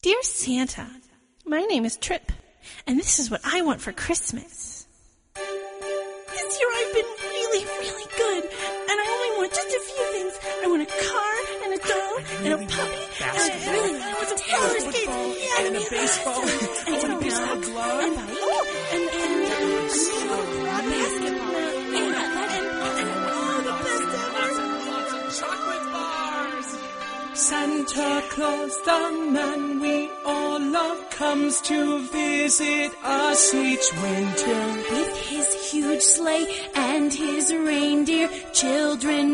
Dear Santa, my name is Trip, and this is what I want for Christmas. This year I've been really, really good, and I only want just a few things. I want a car, and a doll, and a puppy, and I want some roller skates, yeah, and a baseball, and a baseball glove, and a basketball, and the best ever. chocolate bars. Santa Claus, the man we all love, comes to visit us each winter. With his huge sleigh and his reindeer, children